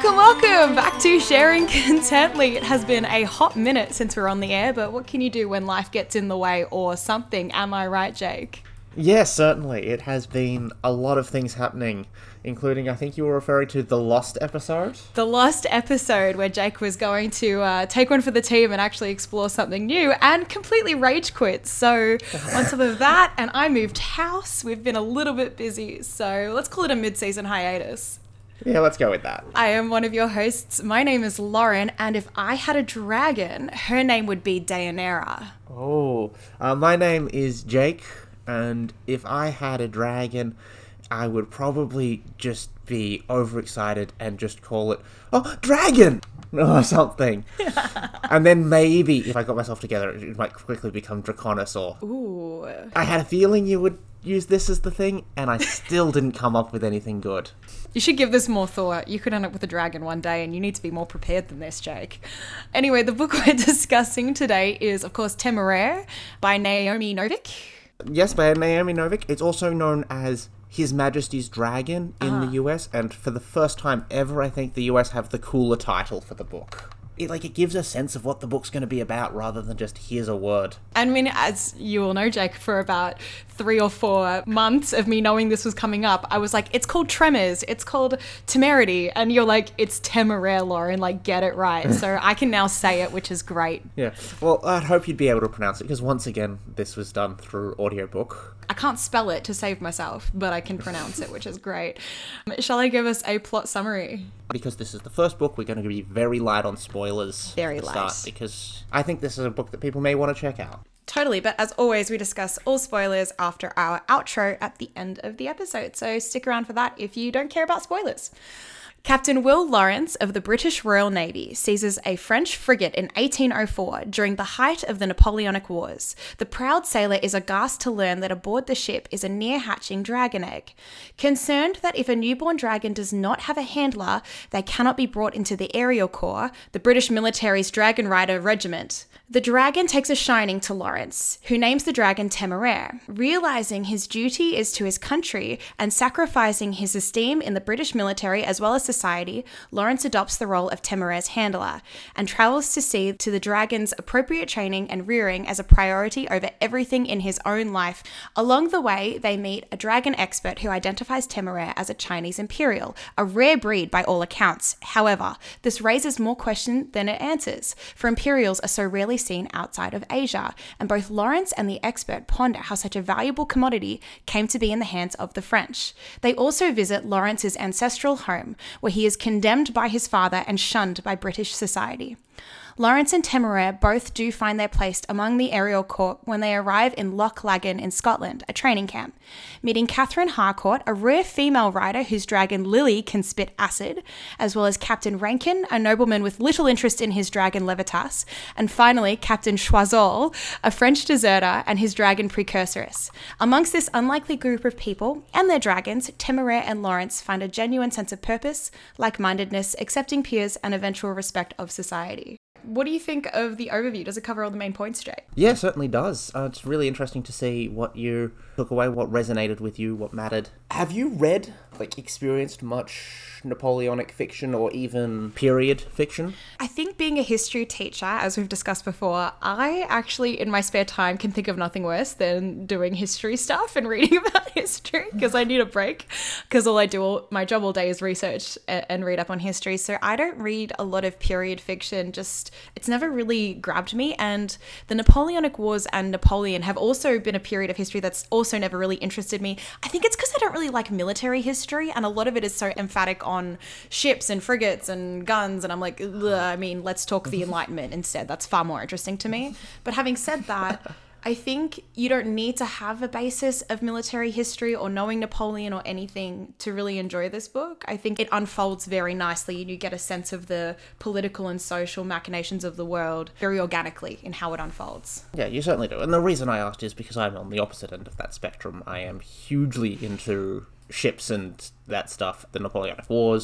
Welcome back to Sharing Contently. It has been a hot minute since we're on the air, but what can you do when life gets in the way or something? Am I right, Jake? Yes, certainly. It has been a lot of things happening, including, I think you were referring to the Lost episode? The Lost episode where Jake was going to take one for the team and actually explore something new and completely rage quit. So on top of that, and I moved house, we've been a little bit busy. So let's call it a mid-season hiatus. Yeah, let's go with that. I am one of your hosts. My name is Lauren, and if I had a dragon, her name would be Daenerys. Oh, my name is Jake, and if I had a dragon, I would probably just be overexcited and just call it, oh, dragon! Or something. And then maybe, if I got myself together, it might quickly become Draconosaur. Ooh. I had a feeling you would use this as the thing, and I still didn't come up with anything good. You should give this more thought. You could end up with a dragon one day, and you need to be more prepared than this, Jake. Anyway, the book we're discussing today is, of course, Temeraire by Naomi Novik. Yes, by Naomi Novik. It's also known as His Majesty's Dragon in the US, and for the first time ever, I think the US have the cooler title for the book. It gives a sense of what the book's going to be about rather than just here's a word. I mean, as you all know, Jake, for about 3 or 4 months of me knowing this was coming up, I was like, it's called Tremors, it's called Temerity, and you're like, it's Temeraire, Lauren, get it right. So I can now say it, which is great. Yeah, well, I'd hope you'd be able to pronounce it, because once again, this was done through audiobook. I can't spell it to save myself, but I can pronounce it, which is great. Shall I give us a plot summary? Because this is the first book, we're going to be very light on spoilers. Very to light. Start, because I think this is a book that people may want to check out. Totally, but as always, we discuss all spoilers after our outro at the end of the episode, so stick around for that if you don't care about spoilers. Captain Will Lawrence of the British Royal Navy seizes a French frigate in 1804 during the height of the Napoleonic Wars. The proud sailor is aghast to learn that aboard the ship is a near-hatching dragon egg. Concerned that if a newborn dragon does not have a handler, they cannot be brought into the Aerial Corps, the British military's Dragon Rider Regiment. The dragon takes a shining to Lawrence, who names the dragon Temeraire. Realizing his duty is to his country and sacrificing his esteem in the British military as well as society, Lawrence adopts the role of Temeraire's handler and travels to see to the dragon's appropriate training and rearing as a priority over everything in his own life. Along the way, they meet a dragon expert who identifies Temeraire as a Chinese imperial, a rare breed by all accounts. However, this raises more questions than it answers, for imperials are so rarely seen outside of Asia, and both Lawrence and the expert ponder how such a valuable commodity came to be in the hands of the French. They also visit Lawrence's ancestral home, where he is condemned by his father and shunned by British society. Lawrence and Temeraire both do find their place among the Aerial Corps when they arrive in Loch Lagan in Scotland, a training camp, meeting Catherine Harcourt, a rare female rider whose dragon Lily can spit acid, as well as Captain Rankin, a nobleman with little interest in his dragon Levitas, and finally Captain Choiseul, a French deserter, and his dragon Precursoress. Amongst this unlikely group of people and their dragons, Temeraire and Lawrence find a genuine sense of purpose, like-mindedness, accepting peers, and eventual respect of society. What do you think of the overview? Does it cover all the main points, Jake? Yeah, it certainly does. It's really interesting to see what you took away, what resonated with you, what mattered. Have you read, experienced much Napoleonic fiction or even period fiction? I think being a history teacher, as we've discussed before, I actually, in my spare time, can think of nothing worse than doing history stuff and reading about history, because I need a break, because all I do, my job all day is research and read up on history. So I don't read a lot of period fiction, it's never really grabbed me. And the Napoleonic Wars and Napoleon have also been a period of history that's also never really interested me. I think it's because I don't really like military history, and a lot of it is so emphatic on ships and frigates and guns, and I'm like, let's talk the Enlightenment instead. That's far more interesting to me. But having said that, I think you don't need to have a basis of military history or knowing Napoleon or anything to really enjoy this book. I think it unfolds very nicely and you get a sense of the political and social machinations of the world very organically in how it unfolds. Yeah, you certainly do. And the reason I asked is because I'm on the opposite end of that spectrum. I am hugely into ships and that stuff, the Napoleonic Wars.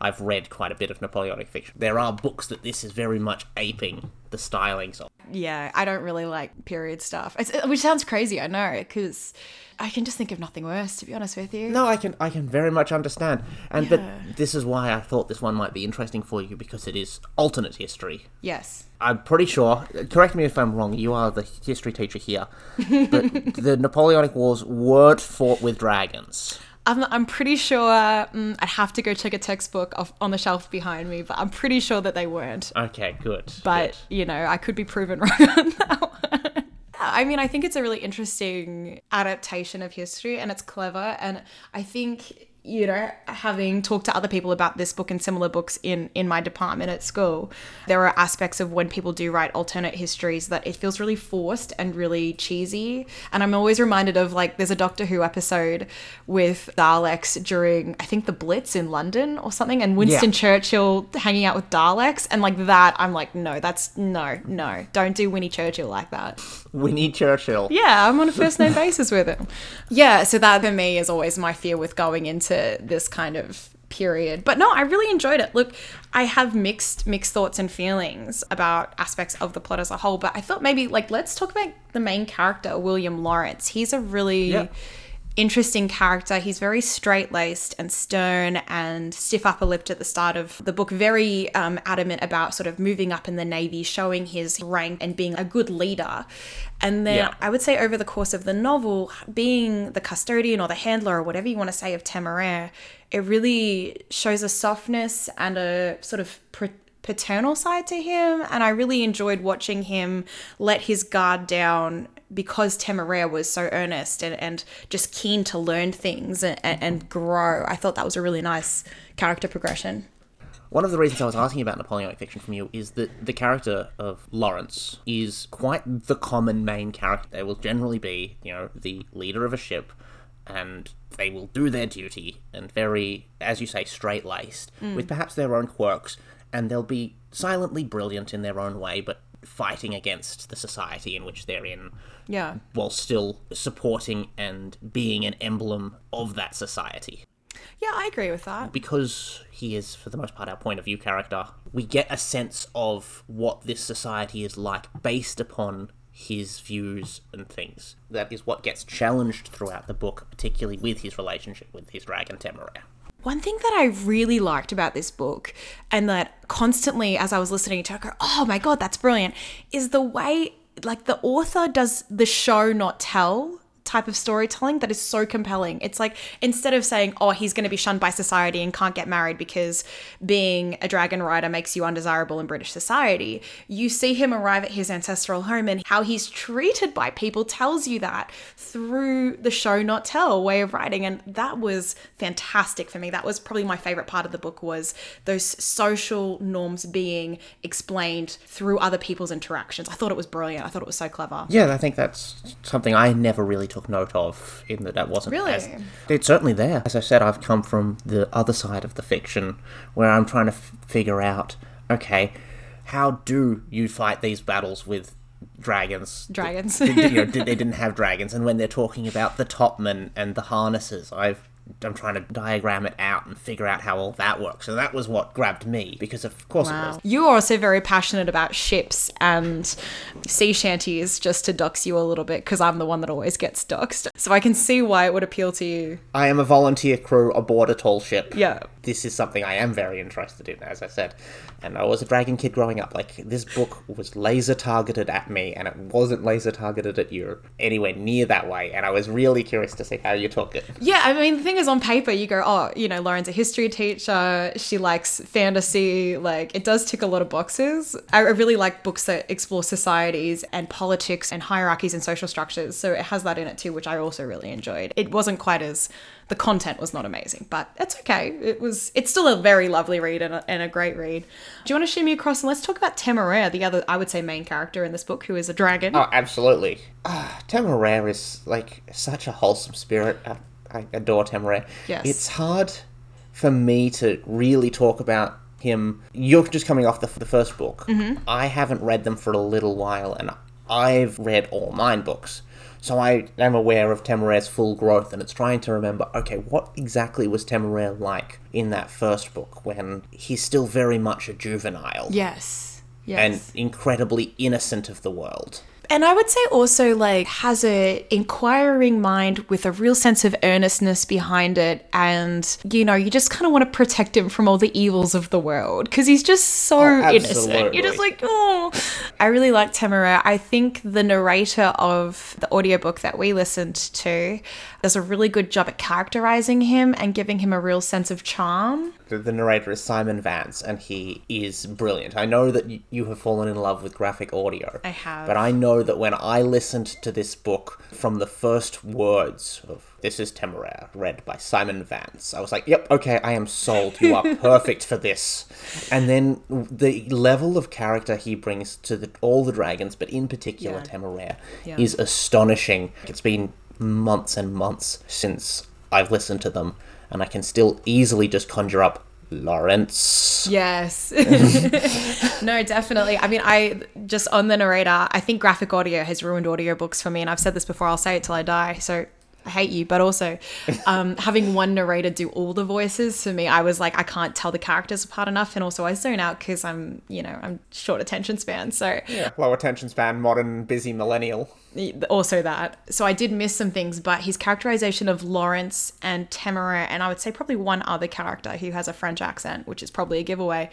I've read quite a bit of Napoleonic fiction. There are books that this is very much aping the stylings of. Yeah, I don't really like period stuff. Which sounds crazy, I know, because I can just think of nothing worse, to be honest with you. No, I can very much understand. But this is why I thought this one might be interesting for you, because it is alternate history. Yes. I'm pretty sure, correct me if I'm wrong, you are the history teacher here, but the Napoleonic Wars weren't fought with dragons. I'm pretty sure, I'd have to go check a textbook on the shelf behind me, but I'm pretty sure that they weren't. Okay, good. But, good. I could be proven wrong on that one. I mean, I think it's a really interesting adaptation of history, and it's clever, and I think, having talked to other people about this book and similar books in my department at school, there are aspects of when people do write alternate histories that it feels really forced and really cheesy. And I'm always reminded of, there's a Doctor Who episode with Daleks during, I think, the Blitz in London or something, and Winston Churchill hanging out with Daleks, and that, I'm like, no, don't do Winnie Churchill like that. Winnie Churchill. Yeah, I'm on a first name basis with him. Yeah, so that for me is always my fear with going into this kind of period. But no, I really enjoyed it. Look, I have mixed thoughts and feelings about aspects of the plot as a whole, but I thought maybe let's talk about the main character, William Lawrence. He's a really interesting character. He's very straight-laced and stern and stiff upper-lipped at the start of the book, very adamant about sort of moving up in the Navy, showing his rank and being a good leader. And then I would say over the course of the novel, being the custodian or the handler or whatever you want to say of Temeraire, it really shows a softness and a sort of paternal side to him. And I really enjoyed watching him let his guard down because Temeraire was so earnest and just keen to learn things and grow. I thought that was a really nice character progression. One of the reasons I was asking about Napoleonic fiction from you is that the character of Lawrence is quite the common main character. They will generally be, the leader of a ship, and they will do their duty, and very, as you say, straight-laced, with perhaps their own quirks, and they'll be silently brilliant in their own way, but fighting against the society in which they're in, while still supporting and being an emblem of that society. Yeah, I agree with that. Because he is, for the most part, our point of view character, we get a sense of what this society is like based upon his views and things. That is what gets challenged throughout the book, particularly with his relationship with his dragon Temeraire. One thing that I really liked about this book, and that constantly as I was listening to it, I go, oh my God, that's brilliant, is the way, the author does the show, not tell type of storytelling that is so compelling. It's like, instead of saying, oh, he's going to be shunned by society and can't get married because being a dragon rider makes you undesirable in British society, you see him arrive at his ancestral home, and how he's treated by people tells you that through the show, not tell way of writing. And that was fantastic for me. That was probably my favorite part of the book, was those social norms being explained through other people's interactions. I thought it was brilliant. I thought it was so clever. Yeah, I think that's something I never really took note of, in that wasn't really. It's certainly there. As I said, I've come from the other side of the fiction, where I'm trying to figure out, okay, how do you fight these battles with dragons? They didn't have dragons, and when they're talking about the topmen and the harnesses, I'm trying to diagram it out and figure out how all that works. And that was what grabbed me, because of course it was. You're also very passionate about ships and sea shanties, just to dox you a little bit, because I'm the one that always gets doxed. So I can see why it would appeal to you. I am a volunteer crew aboard a tall ship. Yeah. This is something I am very interested in, as I said. And I was a dragon kid growing up. This book was laser targeted at me, and it wasn't laser targeted at you anywhere near that way. And I was really curious to see how you took it. Yeah, I mean, the thing is, on paper, you go, oh, Lauren's a history teacher. She likes fantasy. It does tick a lot of boxes. I really like books that explore societies and politics and hierarchies and social structures. So it has that in it too, which I also really enjoyed. It wasn't quite as... The content was not amazing, but it's okay. It's still a very lovely read and a great read. Do you want to shoot me across and let's talk about Temeraire, the other, I would say, main character in this book, who is a dragon? Oh, absolutely. Temeraire is such a wholesome spirit. I adore Temeraire. Yes. It's hard for me to really talk about him. You're just coming off the first book. Mm-hmm. I haven't read them for a little while, and I've read all 9 books. So I am aware of Temeraire's full growth, and it's trying to remember, okay, what exactly was Temeraire like in that first book when he's still very much a juvenile? Yes. And incredibly innocent of the world. And I would say also, like, has a inquiring mind with a real sense of earnestness behind it. And, you know, you just kind of want to protect him from all the evils of the world because he's just so innocent. You're just like, oh. I really like Temeraire. I think the narrator of the audiobook that we listened to does a really good job at characterizing him and giving him a real sense of charm. The narrator is Simon Vance, and he is brilliant. I know that you have fallen in love with graphic audio. I have. But I know that when I listened to this book, from the first words of "This is Temeraire," read by Simon Vance, I was like, yep, okay, I am sold. You are perfect for this. And then the level of character he brings to all the dragons, but in particular Temeraire, is astonishing. It's been months and months since I've listened to them, and I can still easily just conjure up Lawrence. Yes. No, definitely. I mean, I just on the narrator, I think graphic audio has ruined audiobooks for me, and I've said this before, I'll say it till I die, so I hate you. But also having one narrator do all the voices, for me, I was like, I can't tell the characters apart enough, and also I zone out because I'm short attention span, so Low attention span, modern busy millennial. Also that. So I did miss some things, but his characterization of Lawrence and Temeraire, and I would say probably one other character who has a French accent, which is probably a giveaway,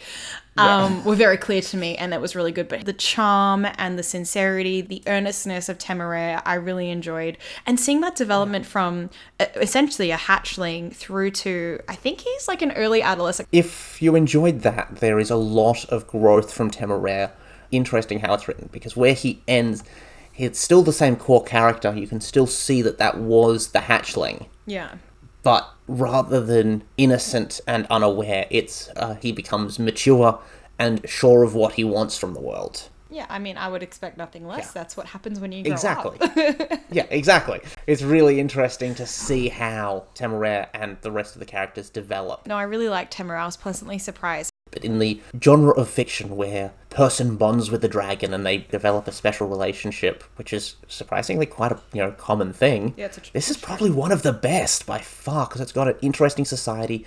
were very clear to me, and that was really good. But the charm and the sincerity, the earnestness of Temeraire, I really enjoyed. And seeing that development from essentially a hatchling through to, I think he's like an early adolescent. If you enjoyed that, there is a lot of growth from Temeraire. Interesting how it's written, because where he ends, it's still the same core character. You can still see that was the hatchling. Yeah. But rather than innocent and unaware, it's he becomes mature and sure of what he wants from the world. Yeah, I mean, I would expect nothing less. Yeah. That's what happens when you grow up. Exactly. Yeah, exactly. It's really interesting to see how Temeraire and the rest of the characters develop. No, I really liked Temeraire. I was pleasantly surprised. But in the genre of fiction where person bonds with the dragon and they develop a special relationship, which is surprisingly quite a common thing, this is probably one of the best by far, because it's got an interesting society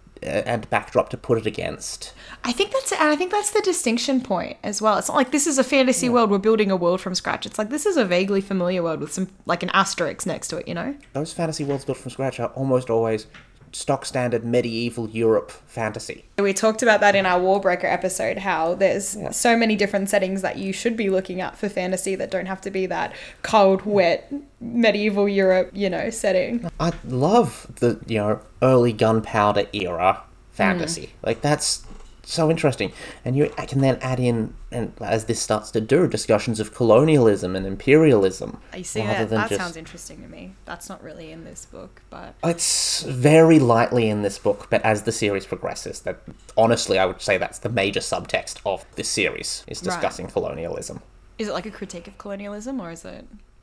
and backdrop to put it against. I think that's the distinction point as well. It's not like this is a fantasy world, we're building a world from scratch. It's like this is a vaguely familiar world with some, like, an asterisk next to it, you know? Those fantasy worlds built from scratch are almost always stock standard medieval Europe fantasy. We talked about that in our Warbreaker episode, how there's so many different settings that you should be looking at for fantasy that don't have to be that cold, wet, medieval Europe, setting. I love the, early gunpowder era fantasy. Like, that's so interesting. And I can then add in, and as this starts to do, discussions of colonialism and imperialism. I see that sounds interesting to me. That's not really in this book, but it's very lightly in this book. But as the series progresses, that honestly, I would say that's the major subtext of this series, is discussing colonialism. Is it like a critique of colonialism, or is it?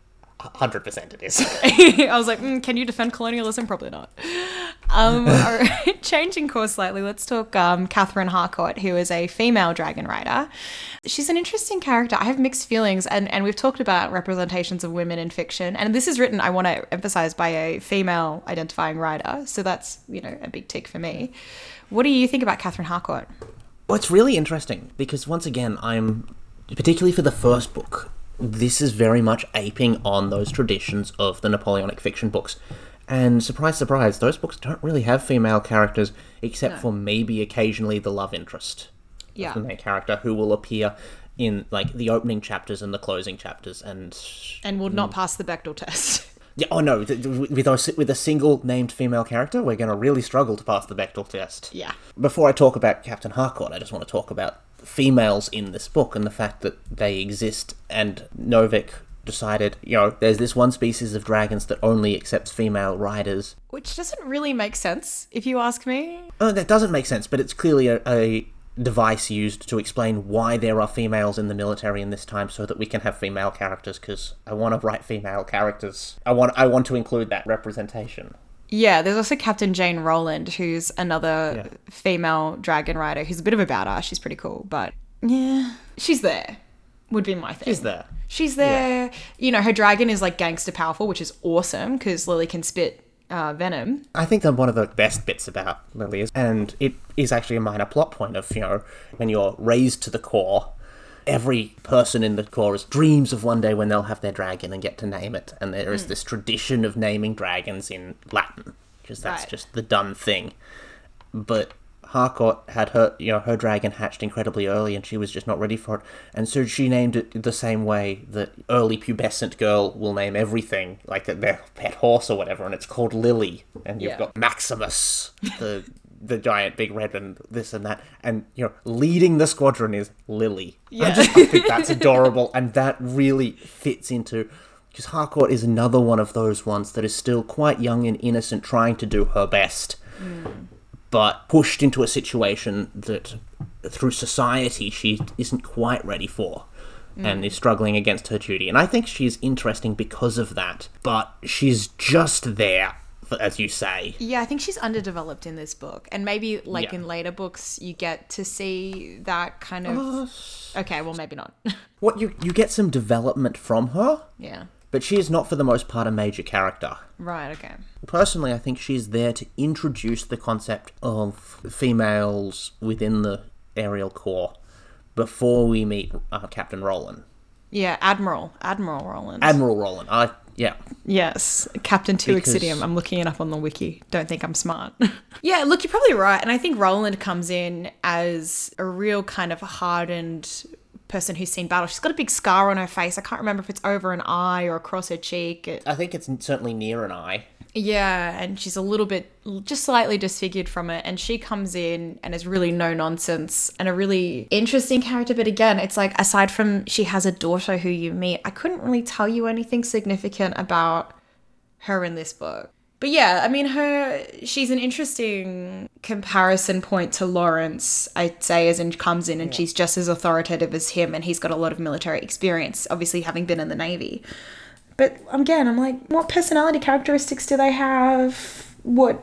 100% it is. I was like, can you defend colonialism? Probably not. All right. Changing course slightly, let's talk Catherine Harcourt, who is a female dragon rider. She's an interesting character. I have mixed feelings, and we've talked about representations of women in fiction, and this is written, I want to emphasize, by a female identifying rider, so that's, a big tick for me. What do you think about Catherine Harcourt? Well, it's really interesting, because once again, particularly for the first book, this is very much aping on those traditions of the Napoleonic fiction books. And surprise, surprise, those books don't really have female characters, except for maybe occasionally the love interest of the main character, who will appear in, like, the opening chapters and the closing chapters, and will not pass the Bechdel test. Yeah, oh no, with a single named female character, we're going to really struggle to pass the Bechdel test. Yeah. Before I talk about Captain Harcourt, I just want to talk about females in this book and the fact that they exist, and Novik decided, there's this one species of dragons that only accepts female riders. Which doesn't really make sense, if you ask me. Oh, that doesn't make sense, but it's clearly a device used to explain why there are females in the military in this time, so that we can have female characters, because I want to write female characters. I want to include that representation. Yeah, there's also Captain Jane Rowland, who's another female dragon rider who's a bit of a badass. She's pretty cool, but yeah, she's there. would be my thing. She's there. She's there. You know, her dragon is like gangster powerful, which is awesome because Lily can spit venom. I think that one of the best bits about Lily is, and it is actually a minor plot point of, when you're raised to the core, every person in the chorus dreams of one day when they'll have their dragon and get to name it. And there is this tradition of naming dragons in Latin, because that's just the done thing. But Harcourt had her dragon hatched incredibly early, and she was just not ready for it. And so she named it the same way that early pubescent girl will name everything, like their pet horse or whatever, and it's called Lily. And you've got Maximus, the giant big red and this and that, and leading the squadron is Lily. I think that's adorable, and that really fits into, because Harcourt is another one of those ones that is still quite young and innocent, trying to do her best, but pushed into a situation that through society she isn't quite ready for. And is struggling against her duty. And I think she's interesting because of that, but she's just there, as you say. Yeah, I think she's underdeveloped in this book. And maybe, in later books, you get to see that kind of... Okay, well, maybe not. What, you get some development from her? Yeah. But she is not, for the most part, a major character. Right, okay. Personally, I think she's there to introduce the concept of females within the Ariel Corps before we meet Captain Roland. Yeah, Admiral Roland. Admiral Roland, yeah. Yes, Captain Tuixidium. I'm looking it up on the wiki. Don't think I'm smart. Yeah, look, you're probably right. And I think Roland comes in as a real kind of hardened person who's seen battle. She's got a big scar on her face. I can't remember if it's over an eye or across her cheek. I think it's certainly near an eye. Yeah, and she's a little bit, just slightly disfigured from it. And she comes in and is really no nonsense and a really interesting character. But again, it's like, aside from she has a daughter who you meet, I couldn't really tell you anything significant about her in this book. But yeah, I mean, she's an interesting comparison point to Lawrence, I'd say, as in comes in and she's just as authoritative as him, and he's got a lot of military experience, obviously having been in the Navy. But again, I'm like, what personality characteristics do they have? What,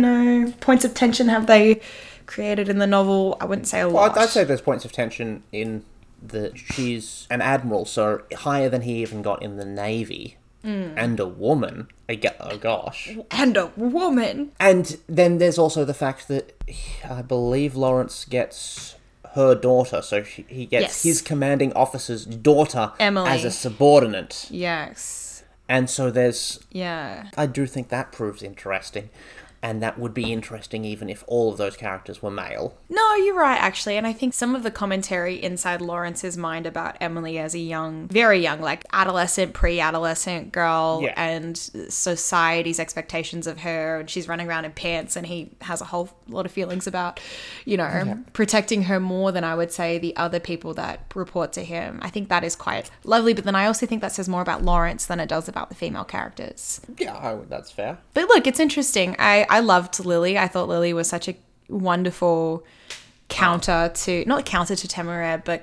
points of tension have they created in the novel? I wouldn't say a lot. I'd say there's points of tension in that she's an admiral, so higher than he even got in the Navy. And a woman. Oh gosh. And a woman. And then there's also the fact that I believe Lawrence gets her daughter, so he gets his commanding officer's daughter, Emily, as a subordinate. Yes. And so there's... Yeah. I do think that proves interesting. And that would be interesting even if all of those characters were male. No, you're right, actually. And I think some of the commentary inside Lawrence's mind about Emily as a very young, like adolescent, pre-adolescent girl, and society's expectations of her, and she's running around in pants, and he has a whole lot of feelings about, protecting her more than I would say the other people that report to him. I think that is quite lovely, but then I also think that says more about Lawrence than it does about the female characters. Yeah, that's fair. But look, it's interesting. I loved Lily. I thought Lily was such a wonderful not counter to Temeraire, but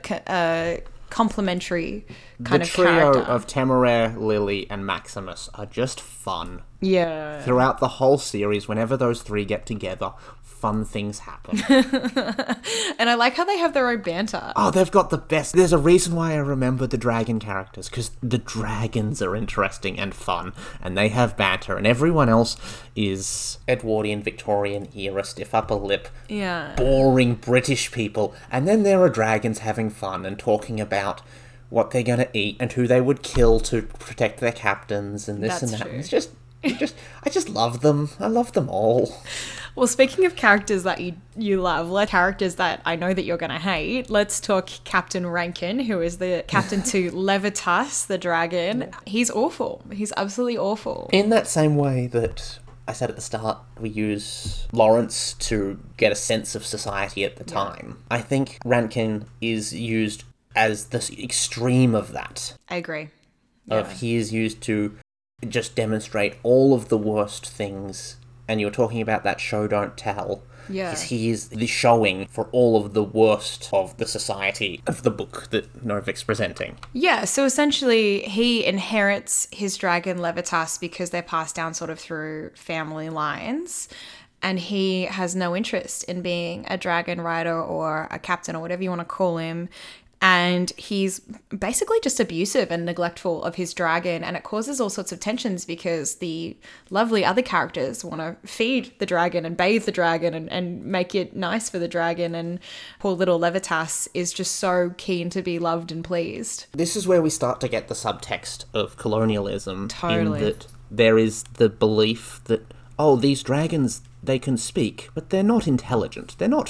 complementary kind of character. The trio of Temeraire, Lily, and Maximus are just fun. Yeah. Throughout the whole series, whenever those three get together, fun things happen. And I like how they have their own banter. Oh, they've got the best. There's a reason why I remember the dragon characters, because the dragons are interesting and fun, and they have banter, and everyone else is Edwardian, Victorian era, stiff upper lip, boring British people, and then there are dragons having fun and talking about what they're going to eat and who they would kill to protect their captains and this and that. True. It's just... I just love them. I love them all. Well, speaking of characters that you love, characters that I know that you're going to hate, let's talk Captain Rankin, who is the captain to Levitas, the dragon. He's awful. He's absolutely awful. In that same way that I said at the start, we use Lawrence to get a sense of society at the time. I think Rankin is used as the extreme of that. I agree. He is used to just demonstrate all of the worst things. And you're talking about that show don't tell. Yeah. Because he is the showing for all of the worst of the society of the book that Novik's presenting. Yeah, so essentially he inherits his dragon Levitas because they're passed down sort of through family lines. And he has no interest in being a dragon rider or a captain or whatever you want to call him. And he's basically just abusive and neglectful of his dragon, and it causes all sorts of tensions because the lovely other characters want to feed the dragon and bathe the dragon and make it nice for the dragon, and poor little Levitas is just so keen to be loved and pleased. This is where we start to get the subtext of colonialism. Totally. In that there is the belief that, oh, these dragons, they can speak, but they're not intelligent. They're not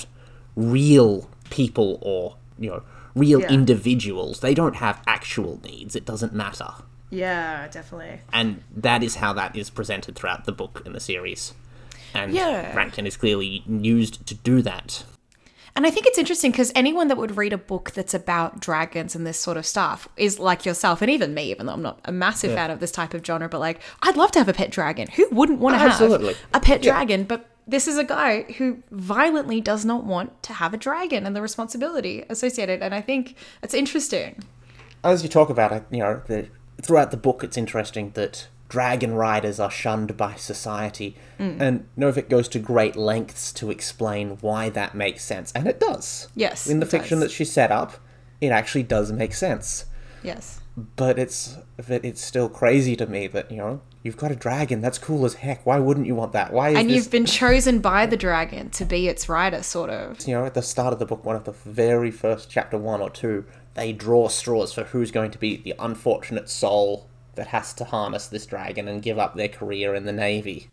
real people or, real individuals. They don't have actual needs. It doesn't matter. Yeah, definitely. And that is how that is presented throughout the book and the series. And Rankin is clearly used to do that. And I think it's interesting because anyone that would read a book that's about dragons and this sort of stuff is like yourself, and even me, even though I'm not a massive fan of this type of genre, but like, I'd love to have a pet dragon. Who wouldn't want to have a pet dragon? But this is a guy who violently does not want to have a dragon and the responsibility associated. And I think it's interesting. As you talk about it, throughout the book, it's interesting that dragon riders are shunned by society. And Novick goes to great lengths to explain why that makes sense. And it does. Yes. In the fiction that she set up, it actually does make sense. Yes. But it's still crazy to me that, you've got a dragon. That's cool as heck. Why wouldn't you want that? You've been chosen by the dragon to be its rider, sort of. At the start of the book, one of the very first chapter 1 or 2, they draw straws for who's going to be the unfortunate soul that has to harness this dragon and give up their career in the Navy.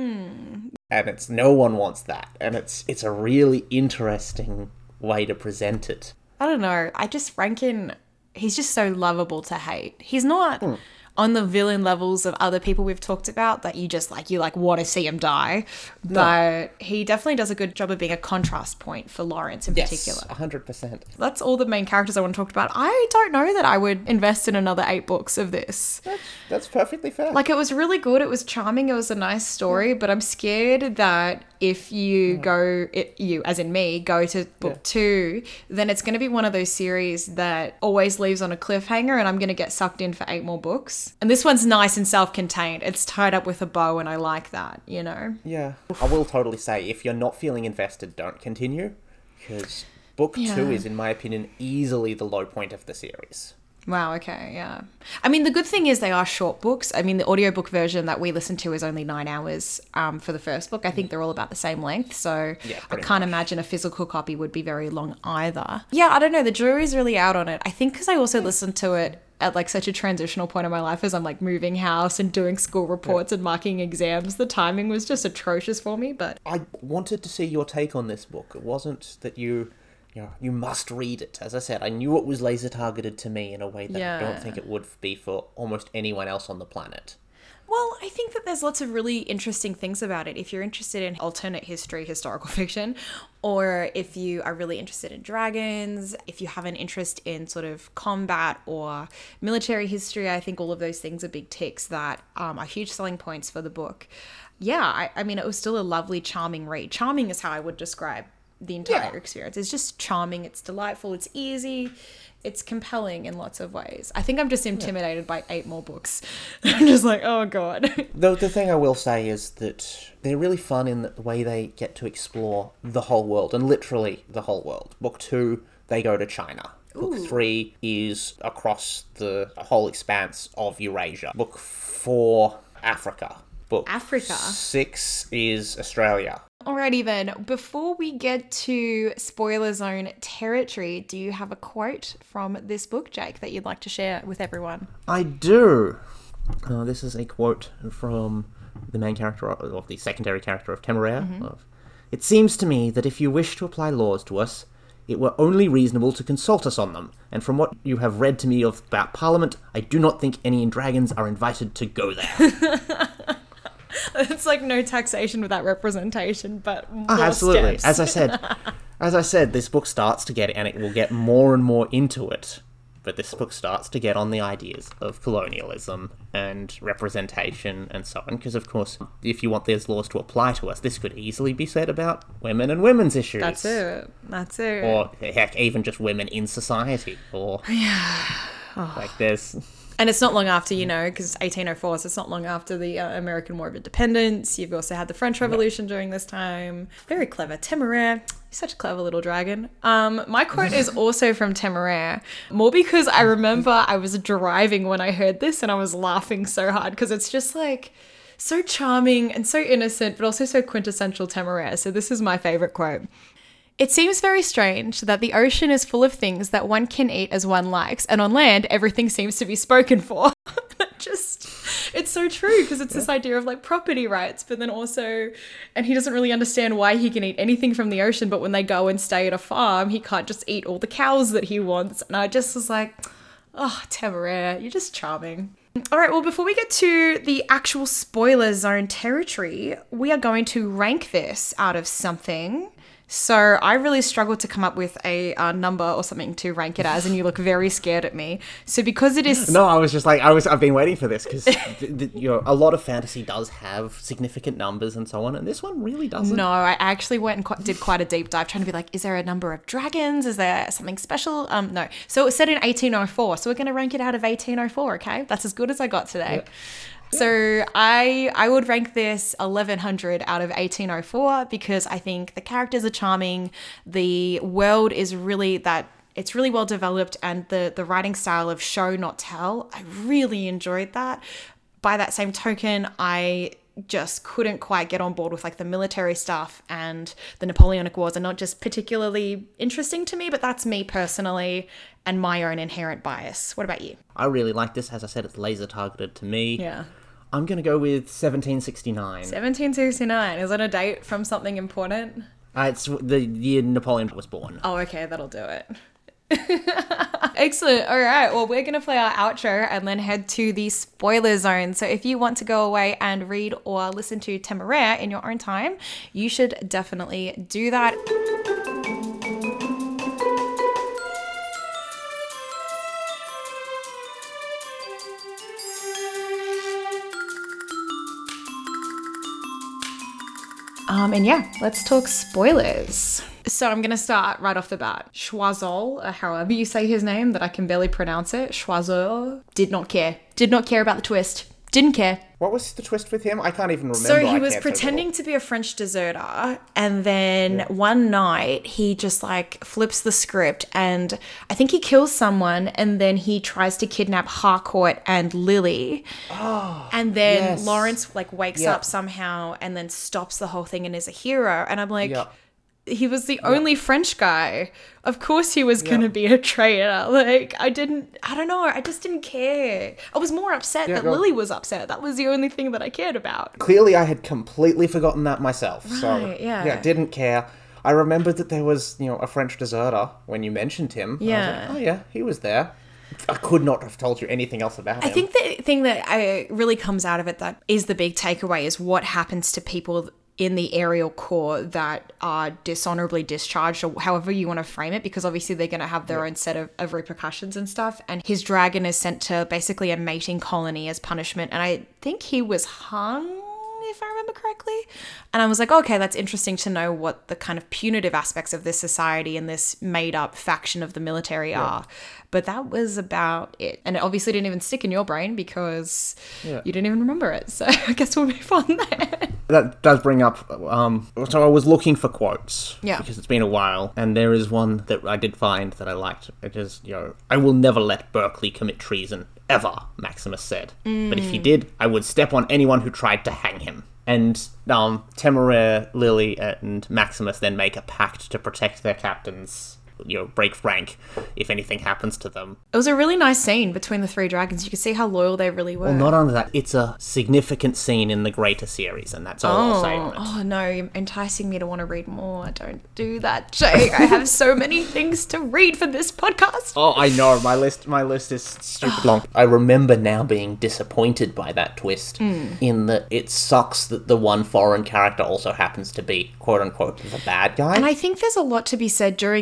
And no one wants that. And it's a really interesting way to present it. I don't know. Rankin, he's just so lovable to hate. He's not on the villain levels of other people we've talked about that you want to see him die. But he definitely does a good job of being a contrast point for Lawrence in particular. 100%. That's all the main characters I want to talk about. I don't know that I would invest in another 8 books of this. That's perfectly fair. Like, it was really good. It was charming. It was a nice story. But I'm scared that if you you, as in me, go to book 2, then it's going to be one of those series that always leaves on a cliffhanger and I'm going to get sucked in for 8 more books. And this one's nice and self-contained. It's tied up with a bow and I like that, Yeah. I will totally say, if you're not feeling invested, don't continue. Because book 2 is, in my opinion, easily the low point of the series. Wow, okay, yeah. I mean, the good thing is they are short books. I mean, the audiobook version that we listened to is only 9 hours for the first book. I think they're all about the same length, so I can't imagine a physical copy would be very long either. Yeah, I don't know. The jury's really out on it. I think because I also listened to it at like such a transitional point in my life as I'm like moving house and doing school reports and marking exams. The timing was just atrocious for me, but I wanted to see your take on this book. It wasn't that you must read it. As I said, I knew it was laser targeted to me in a way that I don't think it would be for almost anyone else on the planet. Well, I think that there's lots of really interesting things about it. If you're interested in alternate history, historical fiction, or if you are really interested in dragons, if you have an interest in sort of combat or military history, I think all of those things are big ticks that are huge selling points for the book. Yeah, I mean, it was still a lovely, charming read. Charming is how I would describe the entire experience. It's just charming, it's delightful, it's easy, it's compelling in lots of ways. I think I'm just intimidated by 8 more books. I'm just like, oh god. The thing I will say is that they're really fun in the way they get to explore the whole world, and literally the whole world. Book 2, they go to China. Book 3 is across the whole expanse of Eurasia. Book 4, Africa. Book 6 is Australia. Alrighty then, before we get to spoiler zone territory, do you have a quote from this book, Jake, that you'd like to share with everyone? I do. This is a quote from the main character, or the secondary character of Temeraire. It seems to me that if you wish to apply laws to us, it were only reasonable to consult us on them, and from what you have read to me about Parliament, I do not think any dragons are invited to go there. It's like no taxation without representation, but more absolutely. steps. As I said, this book starts to get, and it will get more and more into it, but this book starts to get on the ideas of colonialism and representation and so on, because of course, if you want these laws to apply to us, this could easily be said about women and women's issues. That's it. Or heck, even just women in society, or like there's And it's not long after, because 1804, so it's not long after the American War of Independence. You've also had the French Revolution during this time. Very clever. Temeraire, such a clever little dragon. My quote is also from Temeraire, more because I remember I was driving when I heard this and I was laughing so hard because it's just like so charming and so innocent, but also so quintessential Temeraire. So this is my favorite quote. It seems very strange that the ocean is full of things that one can eat as one likes, and on land, everything seems to be spoken for. It's so true, because it's this idea of like property rights, but then also, and he doesn't really understand why he can eat anything from the ocean, but when they go and stay at a farm, he can't just eat all the cows that he wants. And I just was like, oh, Temeraire, you're just charming. All right, well, before we get to the actual spoiler zone territory, we are going to rank this out of something. So I really struggled to come up with a number or something to rank it as, and you look very scared at me. So because it is... No, I was just like, I've been waiting for this, because a lot of fantasy does have significant numbers and so on, and this one really doesn't. No, I actually went and did quite a deep dive trying to be like, is there a number of dragons? Is there something special? No. So it was set in 1804, so we're going to rank it out of 1804, okay? That's as good as I got today. Yeah. So I would rank this 1100 out of 1804 because I think the characters are charming. The world is it's really well developed, and the writing style of show not tell, I really enjoyed that. By that same token, I just couldn't quite get on board with like the military stuff, and the Napoleonic Wars are not just particularly interesting to me, but that's me personally and my own inherent bias. What about you? I really like this. As I said, it's laser targeted to me. Yeah. I'm going to go with 1769. 1769. Is that a date from something important? It's the year Napoleon was born. Oh, okay. That'll do it. Excellent. All right. Well, we're going to play our outro and then head to the spoiler zone. So if you want to go away and read or listen to Temeraire in your own time, you should definitely do that. And yeah, let's talk spoilers. So I'm going to start right off the bat. Choiseul, however you say his name, that I can barely pronounce it. Choiseul did not care. Did not care about the twist. Didn't care. What was the twist with him? I can't even remember. So he was pretending to be a French deserter, and then one night he just like flips the script, and I think he kills someone, and then he tries to kidnap Harcourt and Lily. Oh, and then Lawrence like wakes up somehow and then stops the whole thing and is a hero. And I'm like... He was the only French guy. Of course he was going to be a traitor. Like, I don't know. I just didn't care. I was more upset that Lily was upset. That was the only thing that I cared about. Clearly, I had completely forgotten that myself. Right, so, yeah, didn't care. I remembered that there was, a French deserter when you mentioned him. Yeah. I was like, oh, yeah, he was there. I could not have told you anything else about him. I think the thing that really comes out of it that is the big takeaway is what happens to people in the aerial corps that are dishonorably discharged, or however you want to frame it, because obviously they're going to have their own set of repercussions and stuff. And his dragon is sent to basically a mating colony as punishment. And I think he was hung, if I remember correctly. And I was like, okay, that's interesting to know what the kind of punitive aspects of this society and this made up faction of the military are. But that was about it. And it obviously didn't even stick in your brain because you didn't even remember it. So I guess we'll move on there. That does bring up, so I was looking for quotes. Yeah. Because it's been a while. And there is one that I did find that I liked. It is, I will never let Berkeley commit treason. Ever, Maximus said. But if he did, I would step on anyone who tried to hang him. And Temeraire, Lily, and Maximus then make a pact to protect their captains, break rank if anything happens to them. It was a really nice scene between the three dragons. You could see how loyal they really were. Well, not only that, it's a significant scene in the greater series, and that's all I'll say on it. Oh, no, you're enticing me to want to read more. Don't do that, Jake. I have so many things to read for this podcast. Oh, I know. My list is stupid long. I remember now being disappointed by that twist in that it sucks that the one foreign character also happens to be, quote-unquote, the bad guy. And I think there's a lot to be said during this time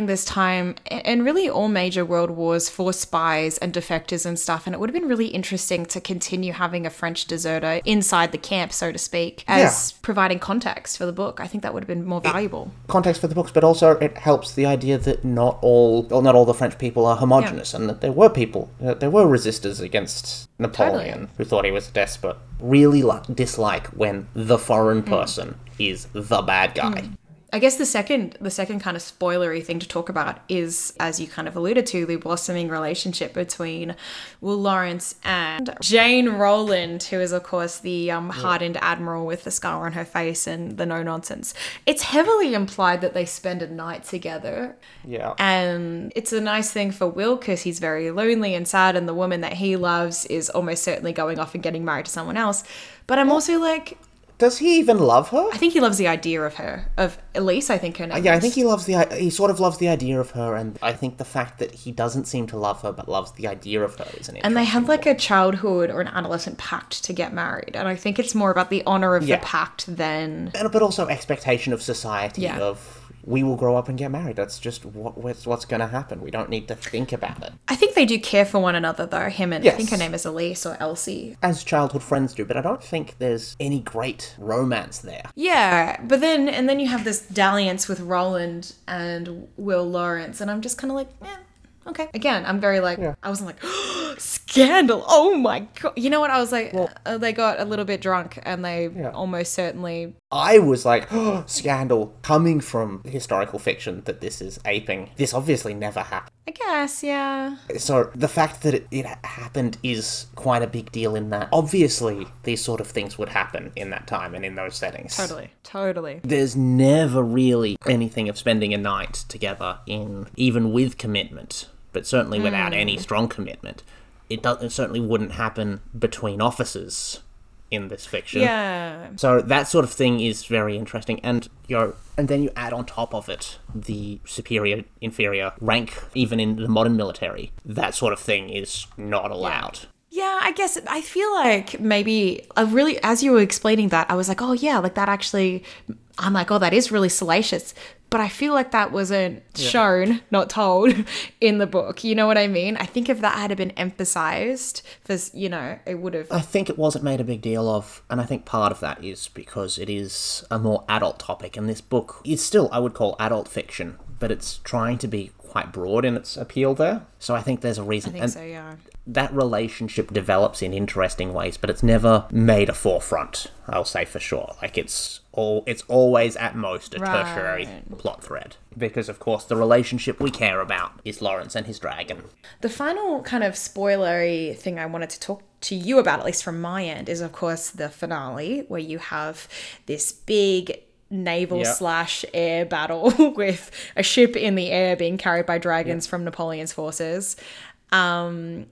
time, and really all major world wars, for spies and defectors and stuff. And it would have been really interesting to continue having a French deserter inside the camp, so to speak, as providing context for the book. I think that would have been more valuable. Context for the books, but also it helps the idea that not all the French people are homogenous, and that there were people, there were resistors against Napoleon who thought he was a despot. Really dislike when the foreign person is the bad guy. I guess the second kind of spoilery thing to talk about is, as you kind of alluded to, the blossoming relationship between Will Lawrence and Jane Rowland, who is, of course, the hardened admiral with the scar on her face and the no-nonsense. It's heavily implied that they spend a night together. Yeah. And it's a nice thing for Will because he's very lonely and sad, and the woman that he loves is almost certainly going off and getting married to someone else. But I'm also like... Does he even love her? I think he loves the idea of her, of Elise, I think her name is. I think he sort of loves the idea of her, and I think the fact that he doesn't seem to love her but loves the idea of her is an interesting And they had like point. a childhood or an adolescent pact to get married, and I think it's more about the honor of the pact than... But also expectation of society of... We will grow up and get married. That's just what's going to happen. We don't need to think about it. I think they do care for one another, though, him and I think her name is Elise or Elsie. As childhood friends do, but I don't think there's any great romance there. Yeah, but then you have this dalliance with Roland and Will Lawrence, and I'm just kind of like, okay. Again, I'm very like, I wasn't like, scandal, oh my God. You know what? I was like, they got a little bit drunk and they almost certainly... I was like, scandal, coming from historical fiction that this is aping. This obviously never happened. I guess, yeah. So the fact that it happened is quite a big deal in that. Obviously, these sort of things would happen in that time and in those settings. Totally. There's never really anything of spending a night together even with commitment, but certainly without any strong commitment. It certainly wouldn't happen between officers in this fiction. Yeah. So that sort of thing is very interesting, and then you add on top of it the superior inferior rank, even in the modern military. That sort of thing is not allowed. Yeah, I guess I feel like maybe as you were explaining that, I was like, oh yeah, like that actually, I'm like, oh, that is really salacious. But I feel like that wasn't shown, not told, in the book. You know what I mean? I think if that had been emphasized, it would have... I think it wasn't made a big deal of, and I think part of that is because it is a more adult topic, and this book is still, I would call, adult fiction, but it's trying to be quite broad in its appeal there. So I think there's a reason. I think so, yeah. That relationship develops in interesting ways, but it's never made a forefront, I'll say for sure. Like, it's always at most a tertiary plot thread. Because, of course, the relationship we care about is Lawrence and his dragon. The final kind of spoilery thing I wanted to talk to you about, at least from my end, is, of course, the finale, where you have this big naval / air battle with a ship in the air being carried by dragons from Napoleon's forces. And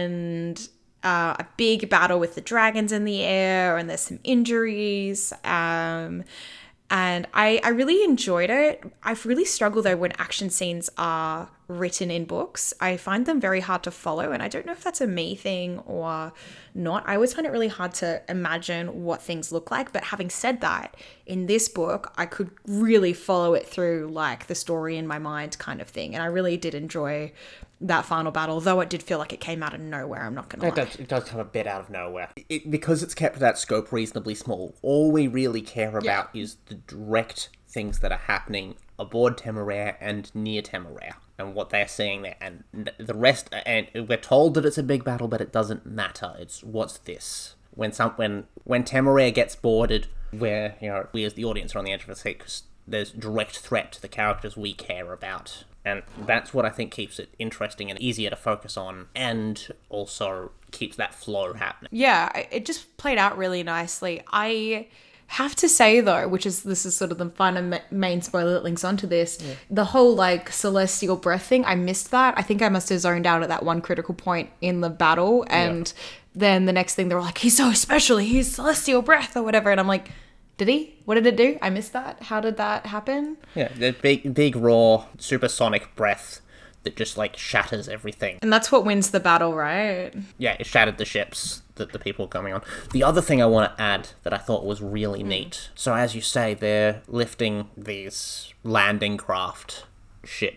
a big battle with the dragons in the air, and there's some injuries. And I really enjoyed it. I've really struggled, though, when action scenes are written in books. I find them very hard to follow, and I don't know if that's a me thing or not. I always find it really hard to imagine what things look like. But having said that, in this book, I could really follow it through, like, the story in my mind kind of thing. And I really did enjoy that final battle, though it did feel like it came out of nowhere, I'm not going to lie. It does come a bit out of nowhere. Because it's kept that scope reasonably small, all we really care about is the direct things that are happening aboard Temeraire and near Temeraire, and what they're seeing there. And the rest, and we're told that it's a big battle, but it doesn't matter. It's what's this? When Temeraire gets boarded, where, we as the audience are on the edge of a seat, because there's direct threat to the characters we care about. And that's what I think keeps it interesting and easier to focus on, and also keeps that flow happening. Yeah, it just played out really nicely. I have to say, though, this is sort of the final main spoiler that links onto this, the whole, like, celestial breath thing, I missed that. I think I must have zoned out at that one critical point in the battle, and then the next thing they were like, he's so special, he's celestial breath or whatever, and I'm like... Did he? What did it do? I missed that. How did that happen? Yeah, the big, raw, supersonic breath that just, like, shatters everything. And that's what wins the battle, right? Yeah, it shattered the ships that the people were coming on. The other thing I want to add that I thought was really neat. So, as you say, they're lifting these landing craft ship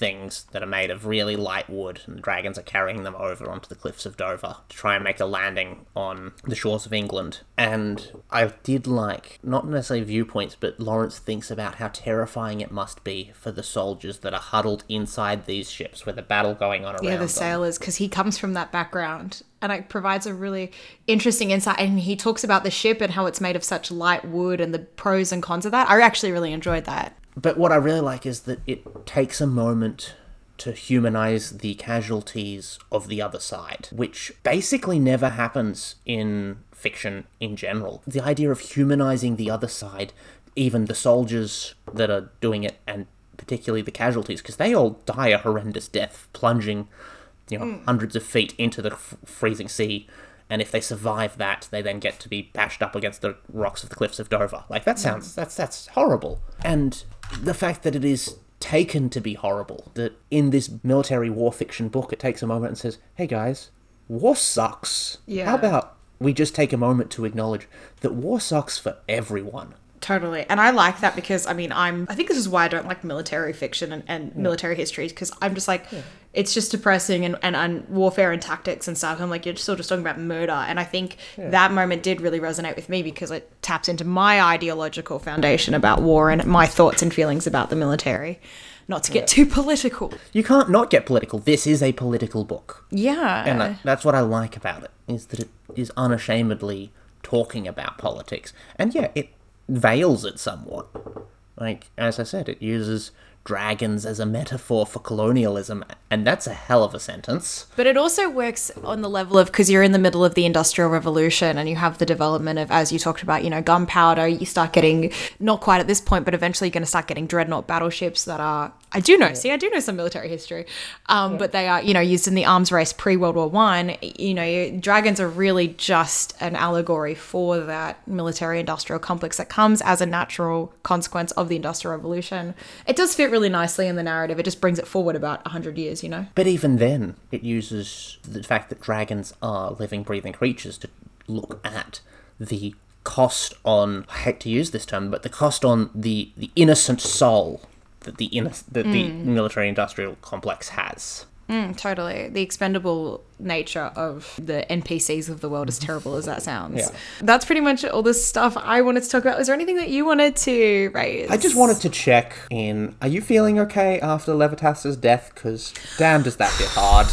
things that are made of really light wood, and the dragons are carrying them over onto the cliffs of Dover to try and make a landing on the shores of England. And I did like, not necessarily viewpoints, but Lawrence thinks about how terrifying it must be for the soldiers that are huddled inside these ships with a battle going on around them. Yeah, the sailors, because he comes from that background. And it provides a really interesting insight. And he talks about the ship and how it's made of such light wood and the pros and cons of that. I actually really enjoyed that. But what I really like is that it takes a moment to humanize the casualties of the other side, which basically never happens in fiction in general. The idea of humanizing the other side, even the soldiers that are doing it, and particularly the casualties, because they all die a horrendous death, plunging hundreds of feet into the freezing sea, and if they survive that, they then get to be bashed up against the rocks of the cliffs of Dover. Like, that sounds, that's horrible. And the fact that it is taken to be horrible, that in this military war fiction book, it takes a moment and says, hey guys, war sucks. Yeah. How about we just take a moment to acknowledge that war sucks for everyone? Totally. And I like that because, I mean, I think this is why I don't like military fiction and military history, because I'm just like, it's just depressing and warfare and tactics and stuff. I'm like, you're still just talking about murder. And I think that moment did really resonate with me because it taps into my ideological foundation about war and my thoughts and feelings about the military. Not to get too political. You can't not get political. This is a political book. Yeah. And that's what I like about it, is that it is unashamedly talking about politics. And yeah, it veils it somewhat. Like, as I said, it uses dragons as a metaphor for colonialism, and that's a hell of a sentence. But it also works on the level of, because you're in the middle of the Industrial Revolution and you have the development of, as you talked about, gunpowder. You start getting, not quite at this point, but eventually you're going to start getting dreadnought battleships that are, I do know some military history, but they are, used in the arms race pre-World War One. Dragons are really just an allegory for that military-industrial complex that comes as a natural consequence of the Industrial Revolution. It does fit really nicely in the narrative. It just brings it forward about 100 years, But even then, it uses the fact that dragons are living, breathing creatures to look at the cost on, I hate to use this term, but the cost on the innocent soul that the military-industrial complex has. Totally. The expendable nature of the NPCs of the world, as terrible as that sounds. Yeah. That's pretty much all the stuff I wanted to talk about. Was there anything that you wanted to raise? I just wanted to check in. Are you feeling okay after Levitas's death? Because damn, does that hit hard.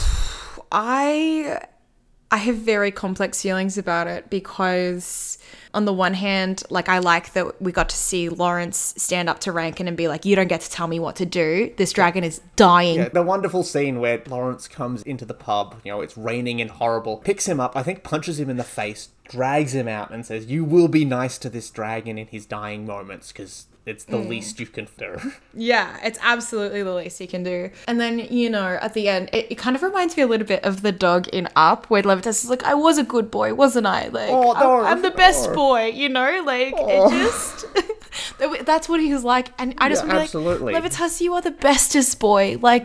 I have very complex feelings about it because on the one hand, like, I like that we got to see Lawrence stand up to Rankin and be like, you don't get to tell me what to do. This dragon is dying. Yeah, the wonderful scene where Lawrence comes into the pub, it's raining and horrible, picks him up, I think punches him in the face, drags him out and says, you will be nice to this dragon in his dying moments because it's the least you can do. Yeah, it's absolutely the least you can do. And then, at the end, it kind of reminds me a little bit of the dog in Up, where Levitas is like, I was a good boy, wasn't I? Like, I'm the best boy, Like, it just... That's what he was like. And I just want to be absolutely. like, Levitas, you are the bestest boy. Like,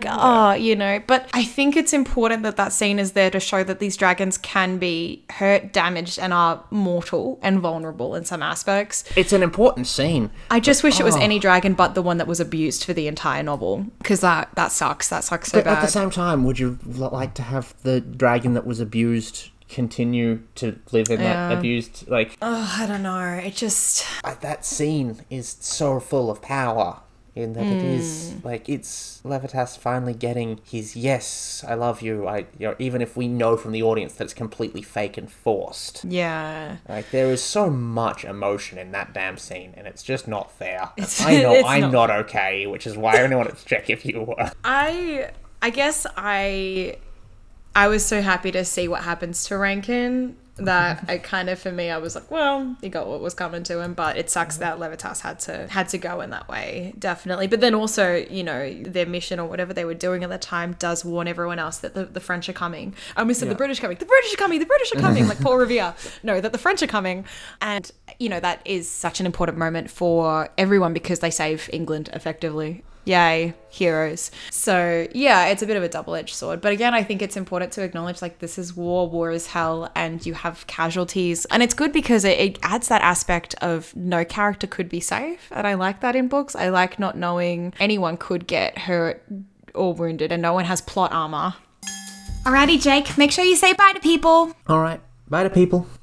But I think it's important that scene is there to show that these dragons can be hurt, damaged, and are mortal and vulnerable in some aspects. It's an important scene. I just wish it was any dragon but the one that was abused for the entire novel. Because that sucks. That sucks so bad. At the same time, would you like to have the dragon that was abused continue to live in that abused, I don't know. It just... that scene is so full of power in that it is, it's Levitas finally getting his, yes, I love you, even if we know from the audience that it's completely fake and forced. Yeah. There is so much emotion in that damn scene, and it's just not fair. I know I'm not okay, which is why I only wanted to check if you were. I guess I was so happy to see what happens to Rankin that I kind of, for me, I was like, well, he got what was coming to him, but it sucks that Levitas had to go in that way, definitely. But then also, their mission or whatever they were doing at the time does warn everyone else that the French are coming. I almost said the British are coming. The British are coming. The British are coming. Like Paul Revere. No, that the French are coming. And, that is such an important moment for everyone because they save England effectively. Yay, heroes. So yeah, it's a bit of a double-edged sword. But again, I think it's important to acknowledge this is war is hell, and you have casualties. And it's good because it adds that aspect of no character could be safe. And I like that in books. I like not knowing anyone could get hurt or wounded and no one has plot armor. Alrighty, Jake, make sure you say bye to people. All right. Bye to people.